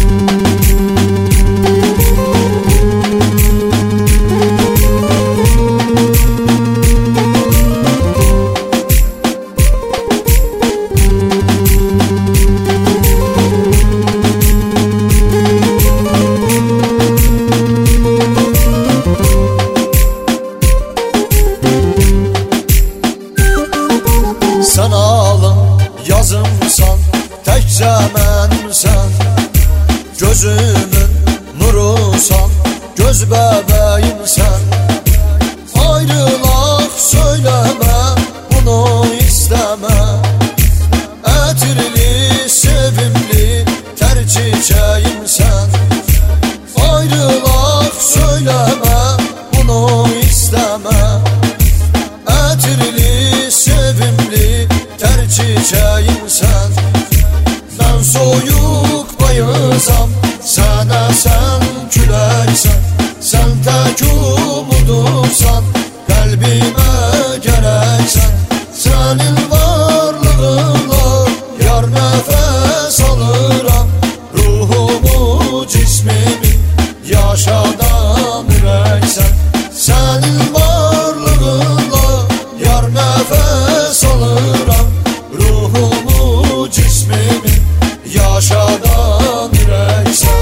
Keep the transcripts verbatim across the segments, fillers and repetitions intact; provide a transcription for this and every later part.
Sen alım yazımsan, təkcə mənsən, gözümün nurusan, göz bəbəyimsən. Ayrılaq söyləmə, bunu istəmə, ətirli, sevimli, tər çiçəyimsən. Ayrılaq söyləmə, bunu istəmə, ətirli, sevimli, tər çiçəyimsən. Mən soyuq bayızam, sənə sən küləksən. Sən tək umudumsan, qəlbimə gərəksən. Sənin varlığınla yar nəfəs alıram, ruhumu, cismimi yaşadan ürəksən. Sənin varlığınla yar nəfəs alıram, ruhumu, cismimi yaşadan ürəksən.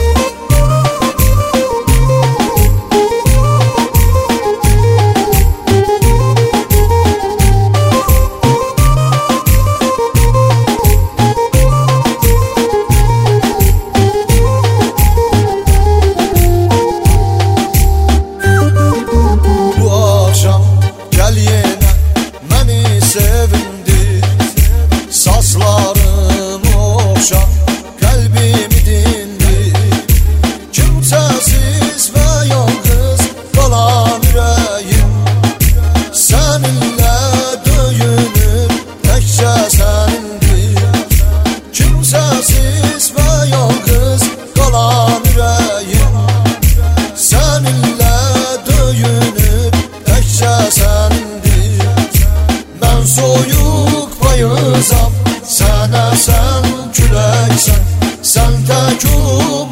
Bu axşam gəl yenə məni sevindir, sazlarımı oxşa, qəlbimi dindir. Kimsəsiz və yalnız qalan ürəyim səninlə döyünür, təkcə sənindir. Kimsəsiz və yalnız qalan ürəyim səninlə döyünür, təkcə sənindir. Mən soyuq bayızam, sənə sən küləksən. Sən tək